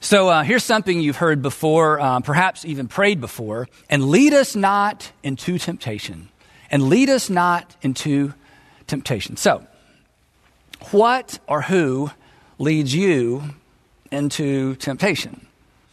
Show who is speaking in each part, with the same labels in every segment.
Speaker 1: So here's something you've heard before, perhaps even prayed before. And lead us not into temptation. And lead us not into temptation. So, what or who leads you into temptation?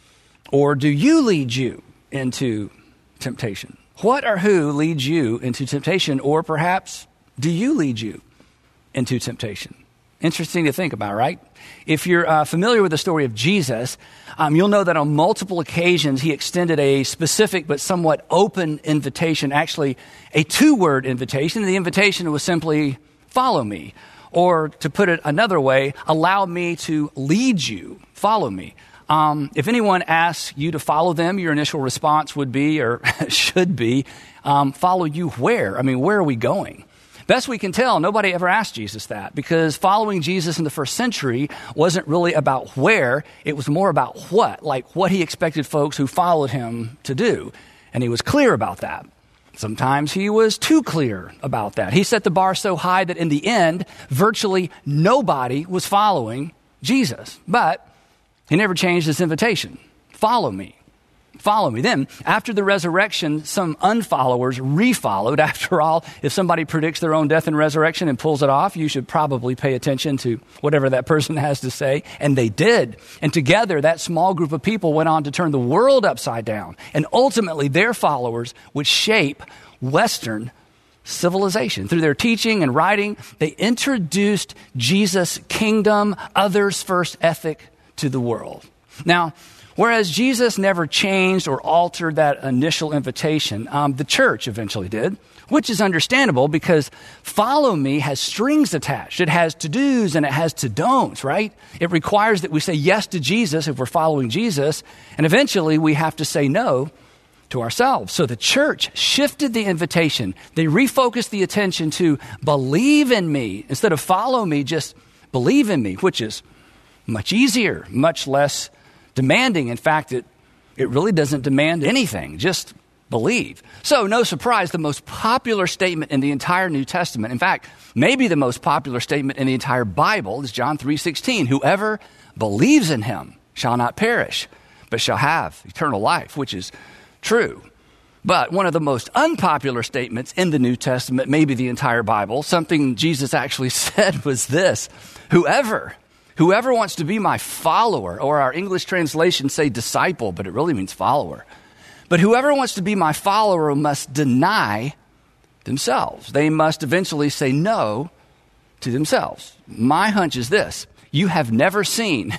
Speaker 1: Or do you lead you into temptation? What or who leads you into temptation? Or perhaps do you lead you into temptation? Interesting to think about, right? If you're familiar with the story of Jesus, you'll know that on multiple occasions he extended a specific but somewhat open invitation, actually a two-word invitation. The invitation was simply, follow me. Or to put it another way, allow me to lead you, follow me. If anyone asks you to follow them, your initial response would be, or should be, follow you where? I mean, where are we going? Best we can tell, nobody ever asked Jesus that, because following Jesus in the first century wasn't really about where, it was more about what, like what he expected folks who followed him to do. And he was clear about that. Sometimes he was too clear about that. He set the bar so high that in the end, virtually nobody was following Jesus. But he never changed his invitation. Follow me. Follow me. Then, after the resurrection, some unfollowers refollowed. After all, if somebody predicts their own death and resurrection and pulls it off, you should probably pay attention to whatever that person has to say. And they did. And together, that small group of people went on to turn the world upside down. And ultimately, their followers would shape Western civilization. Through their teaching and writing, they introduced Jesus' kingdom, others first ethic to the world. Now, whereas Jesus never changed or altered that initial invitation, the church eventually did, which is understandable because follow me has strings attached. It has to-dos and it has to-don'ts, right? It requires that we say yes to Jesus if we're following Jesus, and eventually we have to say no to ourselves. So the church shifted the invitation. They refocused the attention to believe in me. Instead of follow me, just believe in me, which is much easier, much less demanding. In fact, it really doesn't demand anything. Just believe. So no surprise, the most popular statement in the entire New Testament, in fact, maybe the most popular statement in the entire Bible, is John 3:16. Whoever believes in him shall not perish, but shall have eternal life, which is true. But one of the most unpopular statements in the New Testament, maybe the entire Bible, something Jesus actually said was this: Whoever wants to be my follower, or our English translations say disciple, but it really means follower. But whoever wants to be my follower must deny themselves. They must eventually say no to themselves. My hunch is this: you have never seen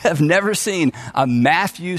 Speaker 1: a Matthew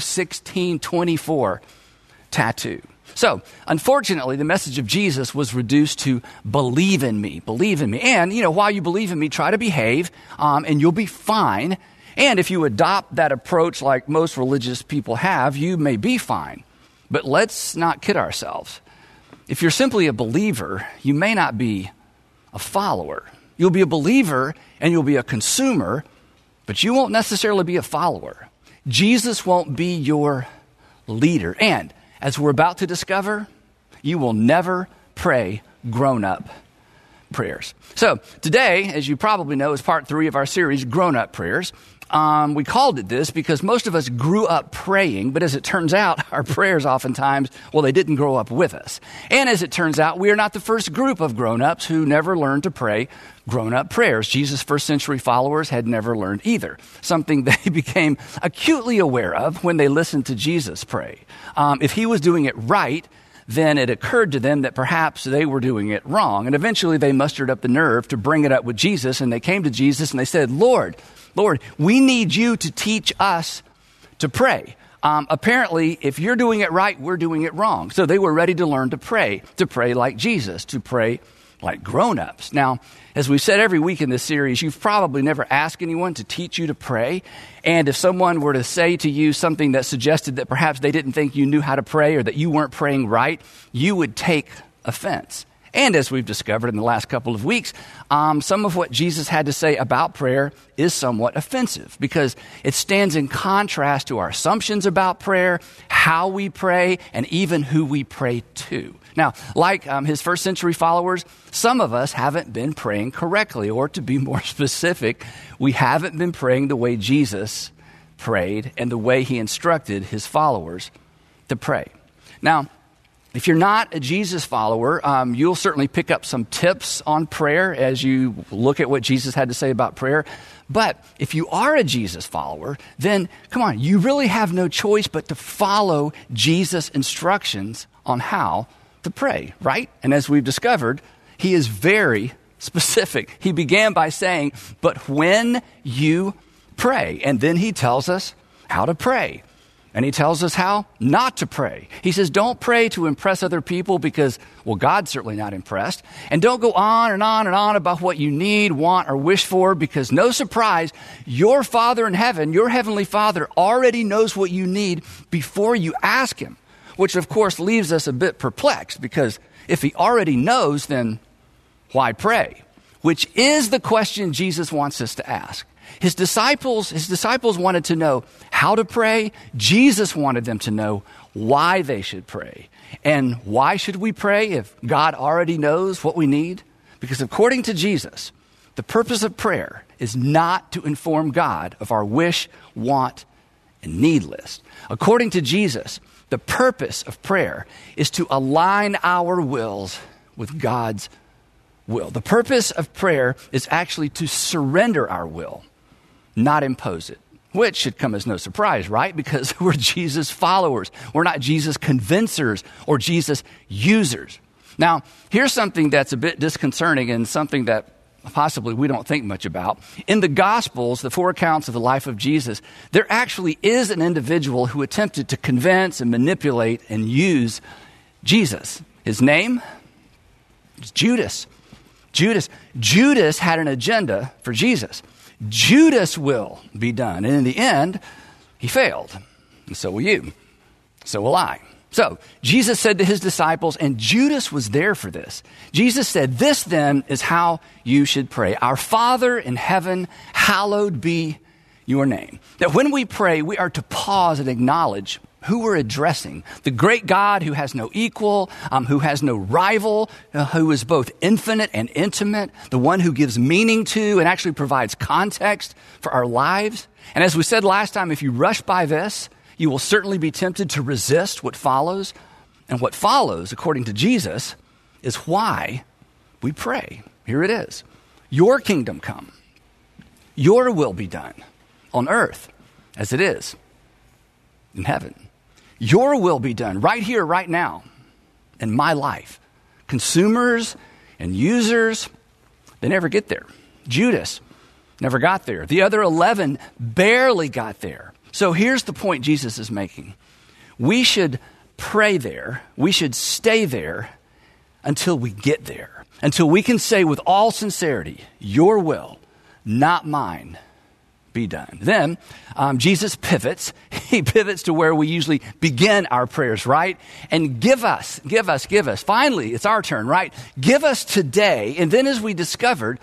Speaker 1: 16:24 tattoo. So, unfortunately, the message of Jesus was reduced to believe in me. And, while you believe in me, try to behave, and you'll be fine. And if you adopt that approach like most religious people have, you may be fine. But let's not kid ourselves. If you're simply a believer, you may not be a follower. You'll be a believer and you'll be a consumer, but you won't necessarily be a follower. Jesus won't be your leader. And as we're about to discover, you will never pray grown-up prayers. So today, as you probably know, is part 3 of our series, Grown-Up Prayers. We called it this because most of us grew up praying, but as it turns out, our prayers oftentimes, they didn't grow up with us. And as it turns out, we are not the first group of grown-ups who never learned to pray grown-up prayers. Jesus' first century followers had never learned either, something they became acutely aware of when they listened to Jesus pray. If he was doing it right, then it occurred to them that perhaps they were doing it wrong. And eventually they mustered up the nerve to bring it up with Jesus, and they came to Jesus and they said, Lord, we need you to teach us to pray. Apparently, if you're doing it right, we're doing it wrong. So they were ready to learn to pray like Jesus, to pray like grown-ups. Now, as we've said every week in this series, you've probably never asked anyone to teach you to pray. And if someone were to say to you something that suggested that perhaps they didn't think you knew how to pray or that you weren't praying right, you would take offense. And as we've discovered in the last couple of weeks, some of what Jesus had to say about prayer is somewhat offensive because it stands in contrast to our assumptions about prayer, how we pray, and even who we pray to. Now, like his first century followers, some of us haven't been praying correctly, or to be more specific, we haven't been praying the way Jesus prayed and the way he instructed his followers to pray. Now, if you're not a Jesus follower, you'll certainly pick up some tips on prayer as you look at what Jesus had to say about prayer. But if you are a Jesus follower, then come on, you really have no choice but to follow Jesus' instructions on how to pray, right? And as we've discovered, he is very specific. He began by saying, but when you pray, and then he tells us how to pray. And he tells us how not to pray. He says, don't pray to impress other people because, well, God's certainly not impressed. And don't go on and on and on about what you need, want, or wish for because, no surprise, your Father in heaven, your Heavenly Father, already knows what you need before you ask him. Which, of course, leaves us a bit perplexed because if he already knows, then why pray? Which is the question Jesus wants us to ask. His disciples wanted to know how to pray. Jesus wanted them to know why they should pray. And why should we pray if God already knows what we need? Because according to Jesus, the purpose of prayer is not to inform God of our wish, want, and need list. According to Jesus, the purpose of prayer is to align our wills with God's will. The purpose of prayer is actually to surrender our will, not impose it, which should come as no surprise, right? Because we're Jesus followers. We're not Jesus convincers or Jesus users. Now, here's something that's a bit disconcerting and something that possibly we don't think much about. In the Gospels, the 4 accounts of the life of Jesus, there actually is an individual who attempted to convince and manipulate and use Jesus. His name is Judas. Judas had an agenda for Jesus. Judas' will be done. And in the end, he failed. And so will you. So will I. So Jesus said to his disciples, and Judas was there for this. Jesus said, this then is how you should pray. Our Father in heaven, hallowed be your name. That when we pray, we are to pause and acknowledge who we're addressing. The great God who has no equal, who has no rival, who is both infinite and intimate, the one who gives meaning to and actually provides context for our lives. And as we said last time, if you rush by this, you will certainly be tempted to resist what follows. And what follows, according to Jesus, is why we pray. Here it is. Your kingdom come. Your will be done on earth as it is in heaven. Your will be done right here, right now in my life. Consumers and users, they never get there. Judas never got there. The other 11 barely got there. So here's the point Jesus is making. We should pray there. We should stay there until we get there. Until we can say with all sincerity, your will, not mine, be done. Then Jesus pivots. He pivots to where we usually begin our prayers, right? And give us. Finally, it's our turn, right? Give us today. And then as we discovered,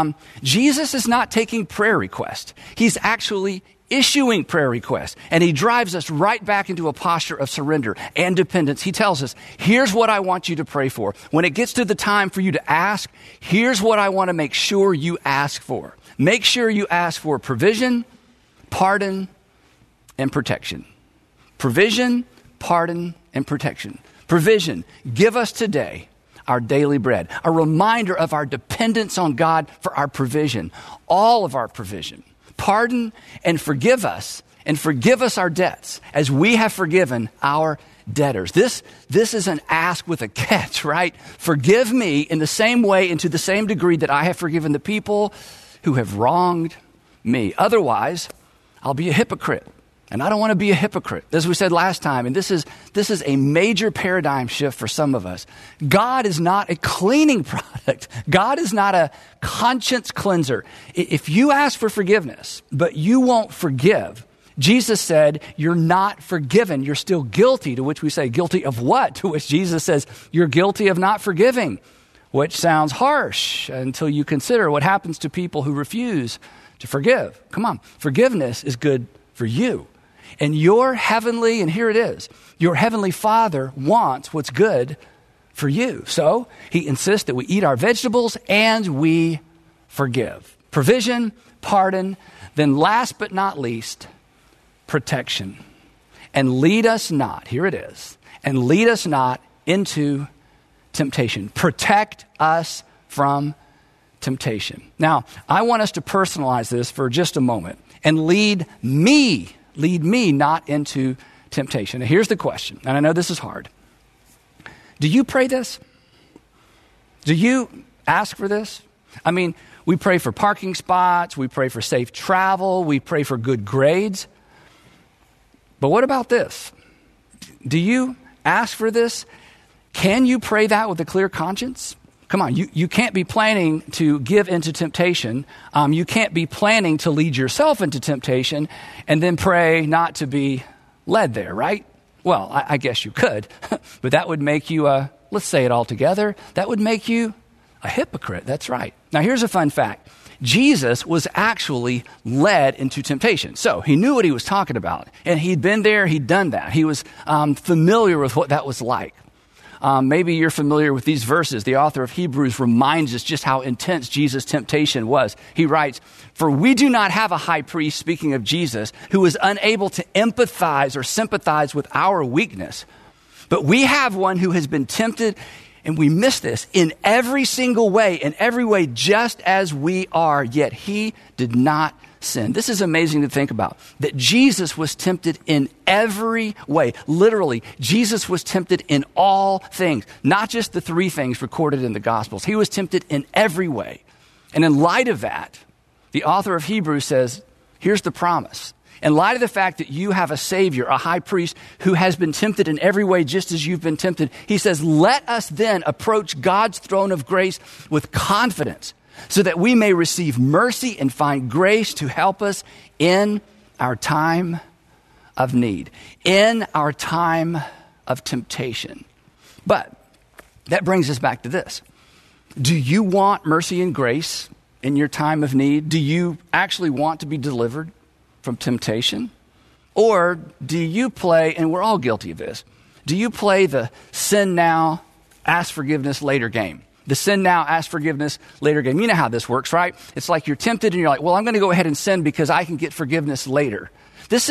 Speaker 1: Jesus is not taking prayer requests. He's actually issuing prayer requests. And he drives us right back into a posture of surrender and dependence. He tells us, here's what I want you to pray for. When it gets to the time for you to ask, here's what I want to make sure you ask for. Make sure you ask for provision, pardon, and protection. Provision, pardon, and protection. Provision, give us today our daily bread. A reminder of our dependence on God for our provision, all of our provision. Pardon and forgive us our debts as we have forgiven our debtors. This is an ask with a catch, right? Forgive me in the same way and to the same degree that I have forgiven the people who have wronged me. Otherwise, I'll be a hypocrite. And I don't want to be a hypocrite, as we said last time. And this is a major paradigm shift for some of us. God is not a cleaning product. God is not a conscience cleanser. If you ask for forgiveness, but you won't forgive, Jesus said, you're not forgiven. You're still guilty, to which we say, guilty of what? To which Jesus says, you're guilty of not forgiving, which sounds harsh until you consider what happens to people who refuse to forgive. Come on, forgiveness is good for you. And your heavenly, and here it is, your heavenly Father wants what's good for you. So he insists that we eat our vegetables and we forgive. Provision, pardon, then last but not least, protection. And lead us not, here it is, and lead us not into temptation. Protect us from temptation. Now, I want us to personalize this for just a moment and lead me not into temptation. Now, here's the question, and I know this is hard. Do you pray this? Do you ask for this? I mean, we pray for parking spots, we pray for safe travel, we pray for good grades. But what about this? Do you ask for this? Can you pray that with a clear conscience? Come on, you can't be planning to give into temptation. You can't be planning to lead yourself into temptation and then pray not to be led there, right? Well, I guess you could, but that would make you, let's say it all together, that would make you a hypocrite. That's right. Now, here's a fun fact. Jesus was actually led into temptation. So he knew what he was talking about, and he'd been there, he'd done that. He was familiar with what that was like. Maybe you're familiar with these verses. The author of Hebrews reminds us just how intense Jesus' temptation was. He writes, "For we do not have a high priest," speaking of Jesus, "who is unable to empathize or sympathize with our weakness. But we have one who has been tempted," and we miss this, "in every single way, in every way just as we are, yet he did not sin." This is amazing to think about, that Jesus was tempted in every way. Literally, Jesus was tempted in all things, not just the three things recorded in the Gospels. He was tempted in every way. And in light of that, the author of Hebrews says, here's the promise. In light of the fact that you have a Savior, a high priest who has been tempted in every way just as you've been tempted, he says, let us then approach God's throne of grace with confidence so that we may receive mercy and find grace to help us in our time of need, in our time of temptation. But that brings us back to this. Do you want mercy and grace in your time of need? Do you actually want to be delivered from temptation? Or do you play, and we're all guilty of this, do you play the sin now, ask forgiveness later game? The sin now, ask forgiveness later game. You know how this works, right? It's like you're tempted and you're like, well, I'm going to go ahead and sin because I can get forgiveness later. This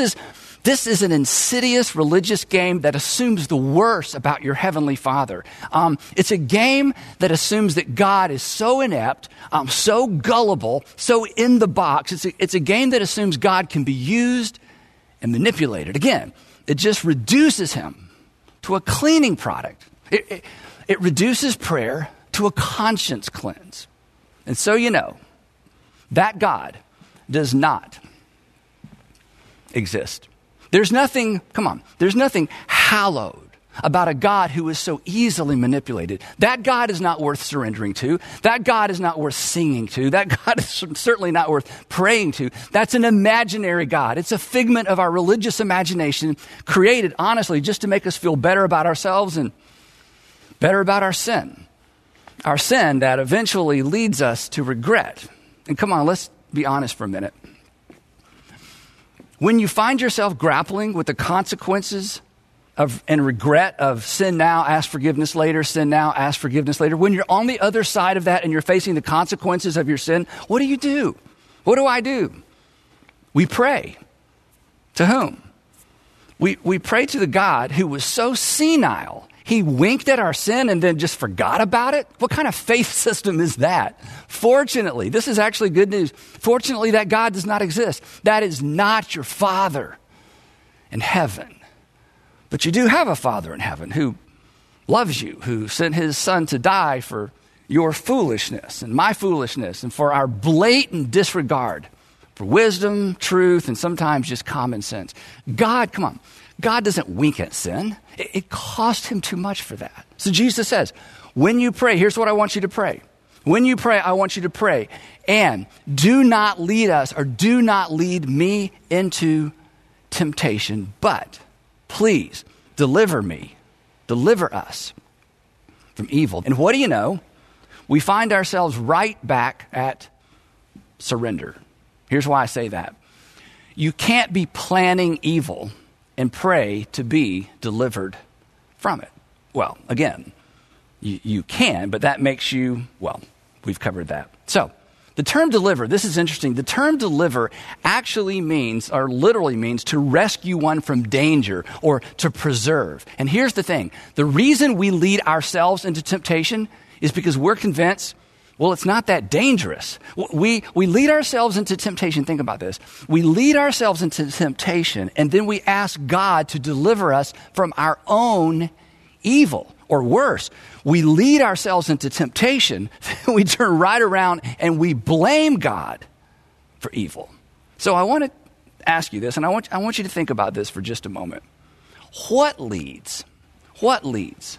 Speaker 1: is an insidious religious game that assumes the worst about your heavenly Father. It's a game that assumes that God is so inept, so gullible, so in the box. It's a game that assumes God can be used and manipulated. Again, it just reduces him to a cleaning product. It reduces prayer to a conscience cleanse. And so you know, that God does not exist. There's nothing hallowed about a God who is so easily manipulated. That God is not worth surrendering to. That God is not worth singing to. That God is certainly not worth praying to. That's an imaginary God. It's a figment of our religious imagination, created, honestly, just to make us feel better about ourselves and better about our sin. Our sin that eventually leads us to regret. And come on, let's be honest for a minute. When you find yourself grappling with the consequences and regret of sin now, ask forgiveness later, sin now, ask forgiveness later, when you're on the other side of that and you're facing the consequences of your sin, what do you do? What do I do? We pray. To whom? We pray to the God who was so senile, he winked at our sin and then just forgot about it? What kind of faith system is that? Fortunately, this is actually good news. Fortunately, that God does not exist. That is not your Father in heaven. But you do have a Father in heaven who loves you, who sent his Son to die for your foolishness and my foolishness and for our blatant disregard for wisdom, truth, and sometimes just common sense. God doesn't wink at sin. It cost him too much for that. So Jesus says, when you pray, here's what I want you to pray. When you pray, I want you to pray. And do not lead us or do not lead me into temptation, but please deliver us from evil. And what do you know? We find ourselves right back at surrender. Here's why I say that. You can't be planning evil and pray to be delivered from it. Well, again, you can, but that makes you, well, we've covered that. So The term deliver, this is interesting. The term deliver actually means, or literally means, to rescue one from danger or to preserve. And here's the thing. The reason we lead ourselves into temptation is because we're convinced, well, it's not that dangerous. We lead ourselves into temptation. Think about this. We lead ourselves into temptation, and then we ask God to deliver us from our own evil. Or worse, we lead ourselves into temptation, we turn right around and we blame God for evil. So I want to ask you this, and I want you to think about this for just a moment. What leads? What leads?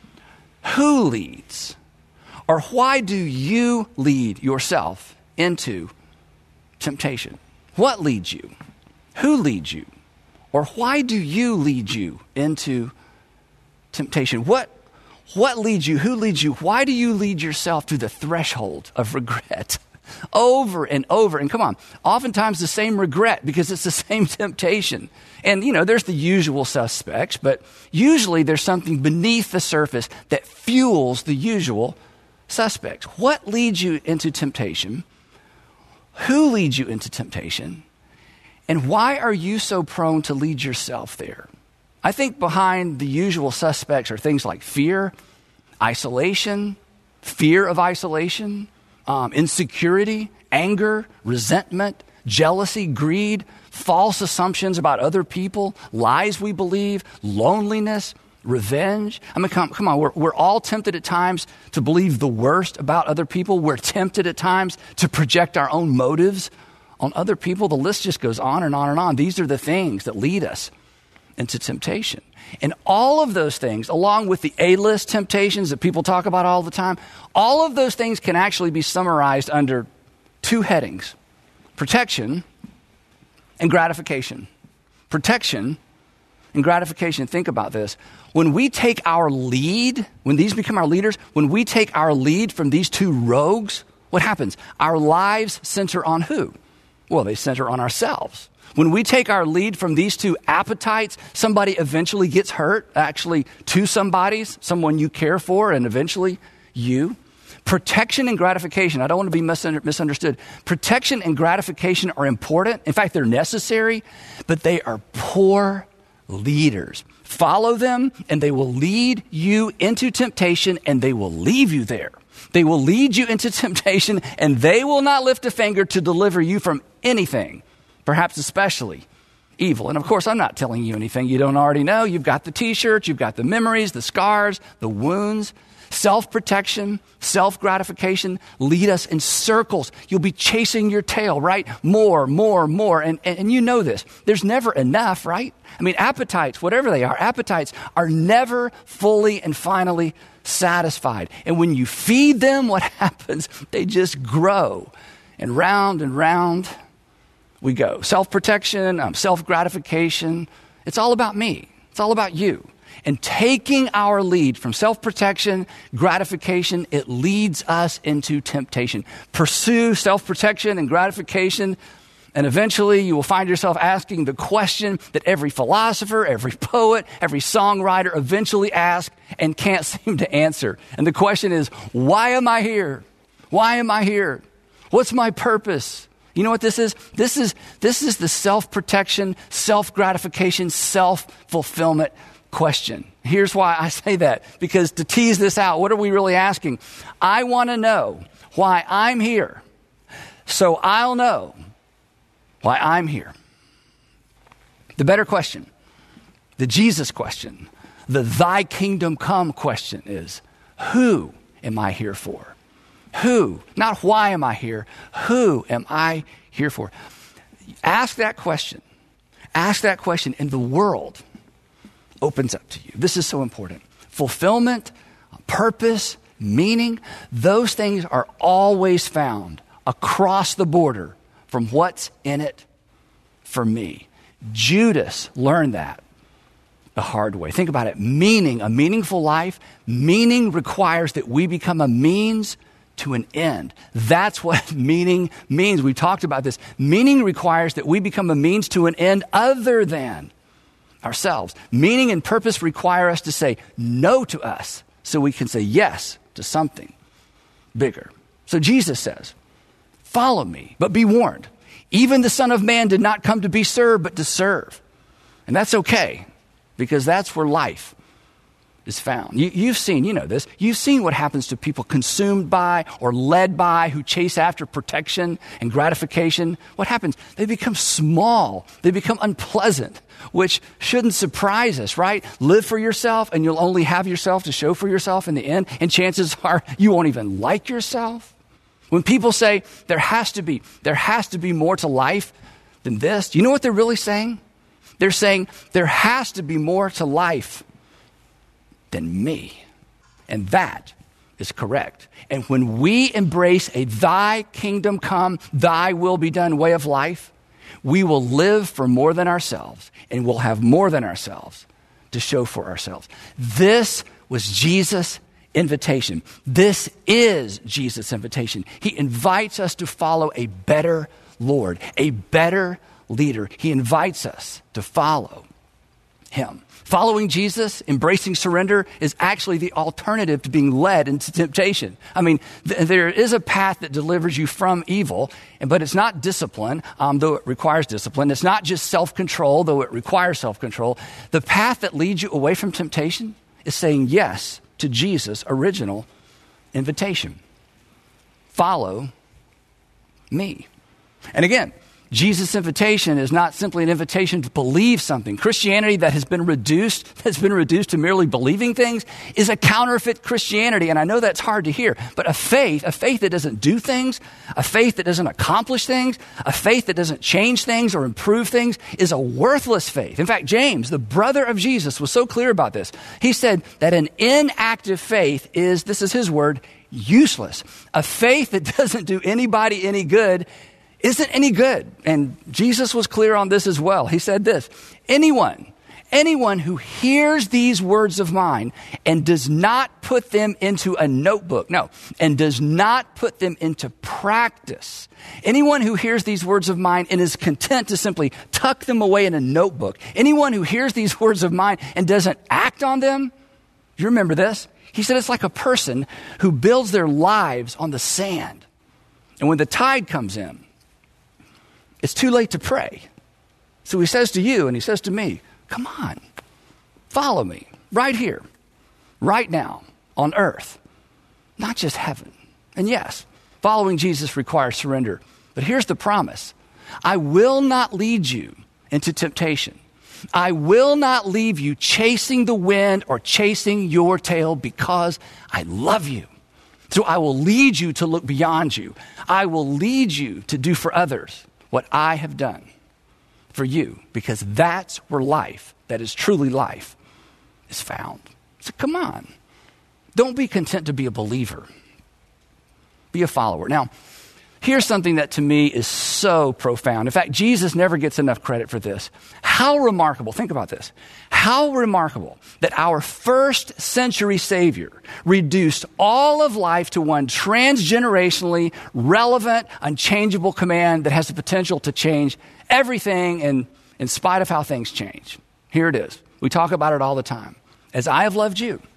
Speaker 1: Who leads? Or why do you lead yourself into temptation? What leads you? Who leads you? Or why do you lead you into temptation? What leads you? Who leads you? Why do you lead yourself to the threshold of regret over and over? And come on, oftentimes the same regret because it's the same temptation. And, there's the usual suspects, but usually there's something beneath the surface that fuels the usual suspects. What leads you into temptation? Who leads you into temptation? And why are you so prone to lead yourself there? I think behind the usual suspects are things like fear, isolation, fear of isolation, insecurity, anger, resentment, jealousy, greed, false assumptions about other people, lies we believe, loneliness, revenge. I mean, come on, we're all tempted at times to believe the worst about other people. We're tempted at times to project our own motives on other people. The list just goes on and on and on. These are the things that lead us into temptation. And all of those things, along with the A-list temptations that people talk about all the time, all of those things can actually be summarized under two headings: protection and gratification. Protection and gratification. Think about this. When we take our lead, when these become our leaders, when we take our lead from these two rogues, what happens? Our lives center on who? Well, they center on ourselves. When we take our lead from these two appetites, somebody eventually gets hurt, actually two somebodies, someone you care for, and eventually you. Protection and gratification, I don't want to be misunderstood. Protection and gratification are important. In fact, they're necessary, but they are poor leaders. Follow them, and they will lead you into temptation, and they will leave you there. They will lead you into temptation, and they will not lift a finger to deliver you from anything, perhaps especially evil. And of course, I'm not telling you anything you don't already know. You've got the t-shirts, you've got the memories, the scars, the wounds. Self-protection, self-gratification lead us in circles. You'll be chasing your tail, right? More. And you know this. There's never enough, right? I mean, appetites, whatever they are, appetites are never fully and finally satisfied. And when you feed them, what happens? They just grow. And round we go. Self-protection, self-gratification. It's all about me. It's all about you. And taking our lead from self-protection, gratification, it leads us into temptation. Pursue self-protection and gratification, and eventually you will find yourself asking the question that every philosopher, every poet, every songwriter eventually asks and can't seem to answer. And the question is, why am I here? Why am I here? What's my purpose? You know what this is? This is the self-protection, self-gratification, self-fulfillment question. Here's why I say that, because to tease this out, what are we really asking? I want to know why I'm here, so I'll know why I'm here. The better question, the Jesus question, the thy kingdom come question is, who am I here for? Who? Not why am I here? Who am I here for? Ask that question. Ask that question, and the world opens up to you. This is so important. Fulfillment, purpose, meaning, those things are always found across the border from what's in it for me. Judas learned that the hard way. Think about it. Meaning, a meaningful life, meaning requires that we become a means to an end. That's what meaning means. We talked about this. Meaning requires that we become a means to an end other than ourselves. Meaning and purpose require us to say no to us so we can say yes to something bigger. So Jesus says, Follow me, but be warned. Even the Son of Man did not come to be served, but to serve. And that's okay, because that's where life is found. You've seen, you know this, you've seen what happens to people consumed by or led by who chase after protection and gratification. What happens? They become small. They become unpleasant, which shouldn't surprise us, right? Live for yourself and you'll only have yourself to show for yourself in the end. And chances are you won't even like yourself. When people say there has to be more to life than this, do you know what they're really saying? They're saying there has to be more to life than me. And that is correct. And when we embrace a thy kingdom come, thy will be done way of life, we will live for more than ourselves and we'll have more than ourselves to show for ourselves. This was Jesus' invitation. This is Jesus' invitation. He invites us to follow a better Lord, a better leader. He invites us to follow him. Following Jesus, embracing surrender, is actually the alternative to being led into temptation. I mean, there is a path that delivers you from evil, but it's not discipline, though it requires discipline. It's not just self-control, though it requires self-control. The path that leads you away from temptation is saying yes to Jesus' original invitation. Follow me. And again, Jesus' invitation is not simply an invitation to believe something. Christianity that has been reduced to merely believing things is a counterfeit Christianity. And I know that's hard to hear, but a faith that doesn't do things, a faith that doesn't accomplish things, a faith that doesn't change things or improve things is a worthless faith. In fact, James, the brother of Jesus, was so clear about this. He said that an inactive faith is, this is his word, useless. A faith that doesn't do anybody any good isn't any good. And Jesus was clear on this as well. He said this, anyone who hears these words of mine and does not put them into a notebook, and does not put them into practice. Anyone who hears these words of mine and is content to simply tuck them away in a notebook. Anyone who hears these words of mine and doesn't act on them. Do you remember this? He said it's like a person who builds their lives on the sand. And when the tide comes in, it's too late to pray. So he says to you and he says to me, come on, follow me right here, right now on earth, not just heaven. And yes, following Jesus requires surrender. But here's the promise. I will not lead you into temptation. I will not leave you chasing the wind or chasing your tail because I love you. So I will lead you to look beyond you. I will lead you to do for others what I have done for you, because that's where life, that is truly life, is found. So come on. Don't be content to be a believer. Be a follower. Now, here's something that to me is so profound. In fact, Jesus never gets enough credit for this. How remarkable, think about this. How remarkable that our first century Savior reduced all of life to one transgenerationally relevant, unchangeable command that has the potential to change everything in spite of how things change. Here it is. We talk about it all the time. As I have loved you,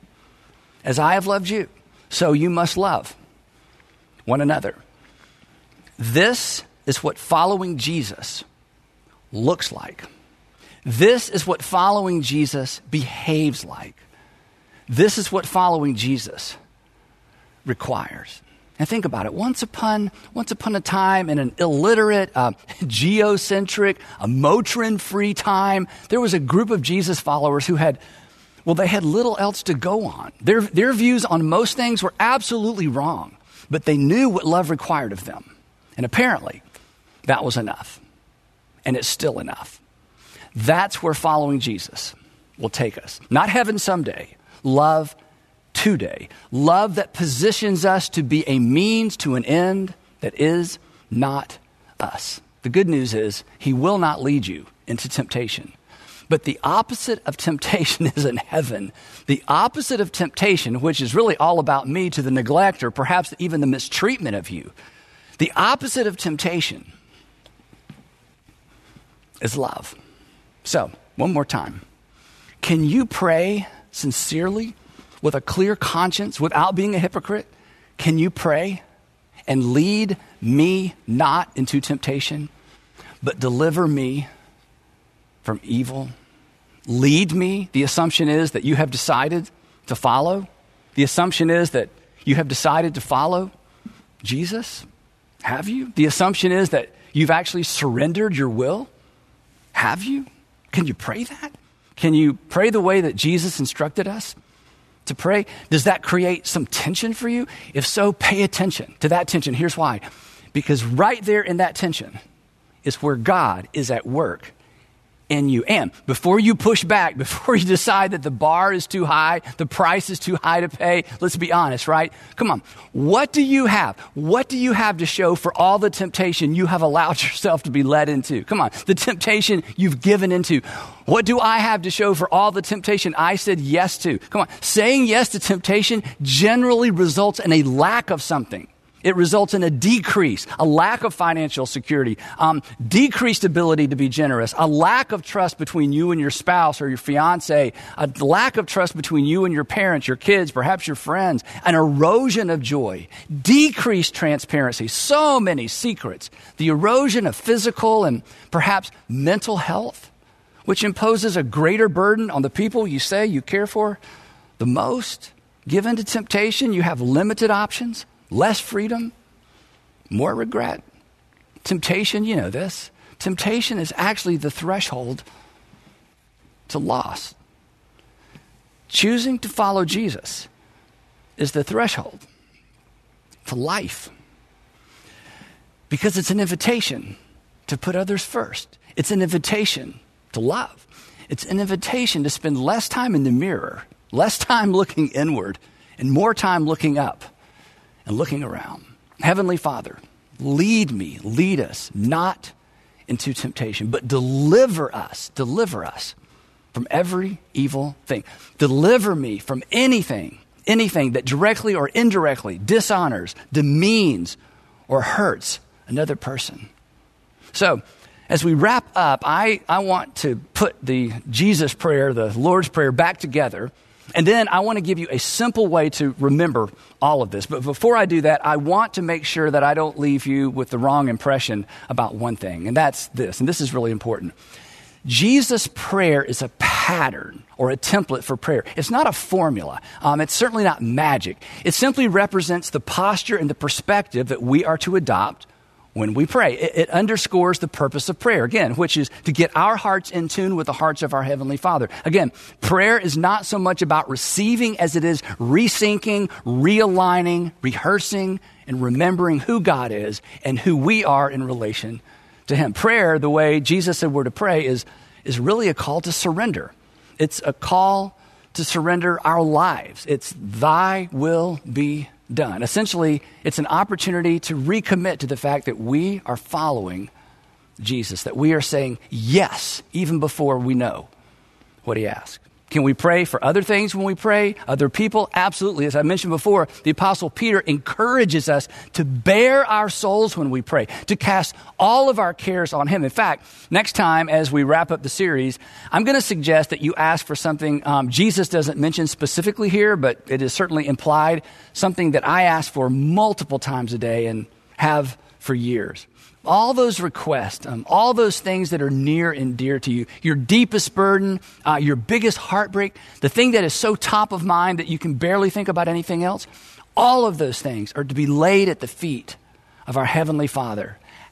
Speaker 1: so you must love one another. This is what following Jesus looks like. This is what following Jesus behaves like. This is what following Jesus requires. And think about it. Once upon a time in an illiterate, geocentric, Motrin-free time, there was a group of Jesus followers who had little else to go on. Their views on most things were absolutely wrong, but they knew what love required of them. And apparently, that was enough. And it's still enough. That's where following Jesus will take us. Not heaven someday. Love today. Love that positions us to be a means to an end that is not us. The good news is he will not lead you into temptation. But the opposite of temptation is in heaven. The opposite of temptation, which is really all about me to the neglect or perhaps even the mistreatment of you. The opposite of temptation is love. So, one more time. Can you pray sincerely with a clear conscience without being a hypocrite? Can you pray and lead me not into temptation, but deliver me from evil. Lead me. The assumption is that you have decided to follow. The assumption is that you have decided to follow Jesus. Have you? The assumption is that you've actually surrendered your will. Have you? Can you pray that? Can you pray the way that Jesus instructed us to pray? Does that create some tension for you? If so, pay attention to that tension. Here's why. Because right there in that tension is where God is at work in you. And before you push back, before you decide that the bar is too high, the price is too high to pay, let's be honest, right? Come on. What do you have? What do you have to show for all the temptation you have allowed yourself to be led into? Come on. The temptation you've given into. What do I have to show for all the temptation I said yes to? Come on. Saying yes to temptation generally results in a lack of something. It results in a decrease, a lack of financial security, decreased ability to be generous, a lack of trust between you and your spouse or your fiance, a lack of trust between you and your parents, your kids, perhaps your friends, an erosion of joy, decreased transparency, so many secrets, the erosion of physical and perhaps mental health, which imposes a greater burden on the people you say you care for the most. Given to temptation, you have limited options. Less freedom, more regret. Temptation, you know this. Temptation is actually the threshold to loss. Choosing to follow Jesus is the threshold to life. Because it's an invitation to put others first. It's an invitation to love. It's an invitation to spend less time in the mirror, less time looking inward, and more time looking up and looking around. Heavenly Father, lead us not into temptation, but deliver us from every evil thing. Deliver me from anything that directly or indirectly dishonors, demeans, or hurts another person. So, as we wrap up, I want to put the Jesus prayer, the Lord's Prayer, back together. And then I want to give you a simple way to remember all of this. But before I do that, I want to make sure that I don't leave you with the wrong impression about one thing. And that's this. And this is really important. Jesus' prayer is a pattern or a template for prayer. It's not a formula. It's certainly not magic. It simply represents the posture and the perspective that we are to adopt when we pray. It underscores the purpose of prayer, again, which is to get our hearts in tune with the hearts of our Heavenly Father. Again, prayer is not so much about receiving as it is resyncing, realigning, rehearsing, and remembering who God is and who we are in relation to Him. Prayer, the way Jesus said we're to pray, is really a call to surrender. It's a call to surrender our lives. It's thy will be done. Essentially, it's an opportunity to recommit to the fact that we are following Jesus, that we are saying yes, even before we know what He asked. Can we pray for other things when we pray? Other people? Absolutely. As I mentioned before, the Apostle Peter encourages us to bear our souls when we pray, to cast all of our cares on Him. In fact, next time as we wrap up the series, I'm going to suggest that you ask for something Jesus doesn't mention specifically here, but it is certainly implied, something that I ask for multiple times a day and have for years. All those requests, all those things that are near and dear to you, your deepest burden, your biggest heartbreak, the thing that is so top of mind that you can barely think about anything else, all of those things are to be laid at the feet of our Heavenly Father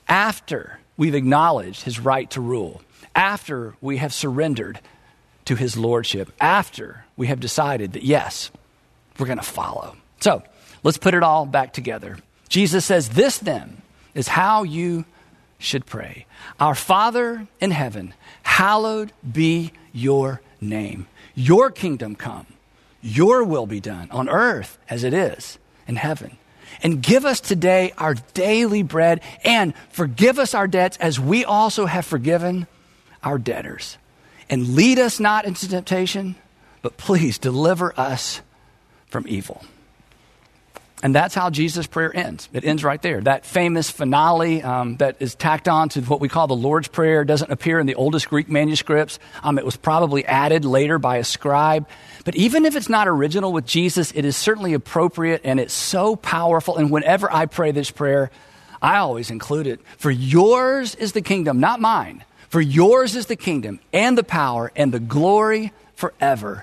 Speaker 1: after we've acknowledged His right to rule, after we have surrendered to His lordship, after we have decided that, yes, we're going to follow. So let's put it all back together. Jesus says, this then is how you should pray. Our Father in heaven, hallowed be your name. Your kingdom come. Your will be done on earth as it is in heaven. And give us today our daily bread, and forgive us our debts as we also have forgiven our debtors. And lead us not into temptation, but please deliver us from evil. And that's how Jesus' prayer ends. It ends right there. That famous finale that is tacked on to what we call the Lord's Prayer doesn't appear in the oldest Greek manuscripts. It was probably added later by a scribe. But even if it's not original with Jesus, it is certainly appropriate, and it's so powerful. And whenever I pray this prayer, I always include it. For yours is the kingdom, not mine. For yours is the kingdom and the power and the glory forever.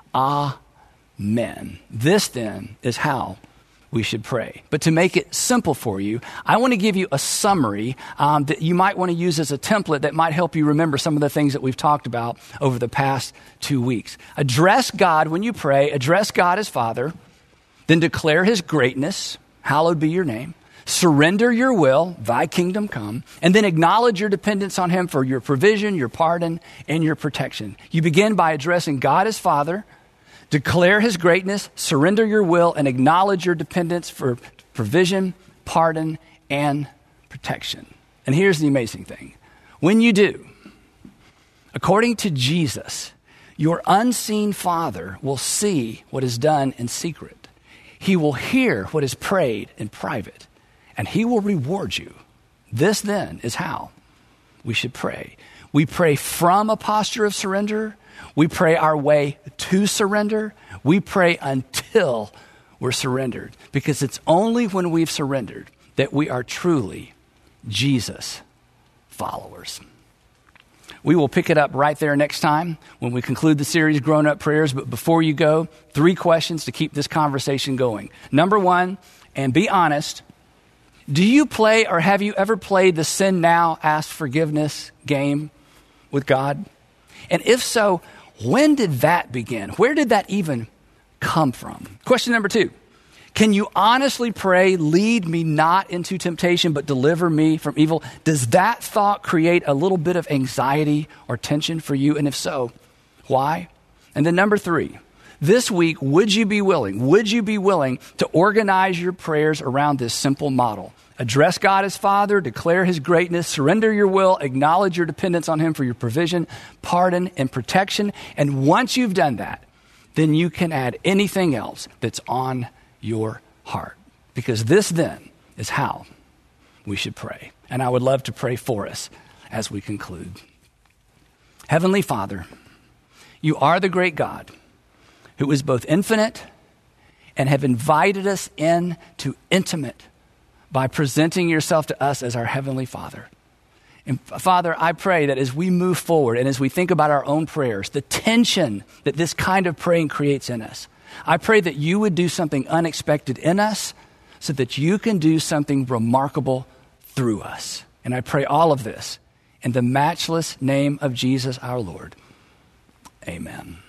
Speaker 1: Amen. This then is how we should pray. But to make it simple for you, I want to give you a summary that you might want to use as a template that might help you remember some of the things that we've talked about over the past 2 weeks. Address God when you pray. Address God as Father. Then declare his greatness. Hallowed be your name. Surrender your will. Thy kingdom come. And then acknowledge your dependence on him for your provision, your pardon, and your protection. You begin by addressing God as Father. Declare his greatness, surrender your will, and acknowledge your dependence for provision, pardon, and protection. And here's the amazing thing. When you do, according to Jesus, your unseen Father will see what is done in secret. He will hear what is prayed in private, and he will reward you. This then is how we should pray. We pray from a posture of surrender. We pray our way to surrender. We pray until we're surrendered, because it's only when we've surrendered that we are truly Jesus followers. We will pick it up right there next time when we conclude the series, Grown Up Prayers. But before you go, 3 questions to keep this conversation going. Number 1, and be honest, do you play or have you ever played the sin now, ask forgiveness game with God? And if so, when did that begin? Where did that even come from? Question number 2, can you honestly pray, lead me not into temptation, but deliver me from evil? Does that thought create a little bit of anxiety or tension for you? And if so, why? And then number 3, this week, would you be willing to organize your prayers around this simple model? Address God as Father, declare his greatness, surrender your will, acknowledge your dependence on him for your provision, pardon, and protection. And once you've done that, then you can add anything else that's on your heart. Because this then is how we should pray. And I would love to pray for us as we conclude. Heavenly Father, you are the great God who is both infinite and have invited us into intimate by presenting yourself to us as our Heavenly Father. And Father, I pray that as we move forward and as we think about our own prayers, the tension that this kind of praying creates in us, I pray that you would do something unexpected in us so that you can do something remarkable through us. And I pray all of this in the matchless name of Jesus our Lord. Amen.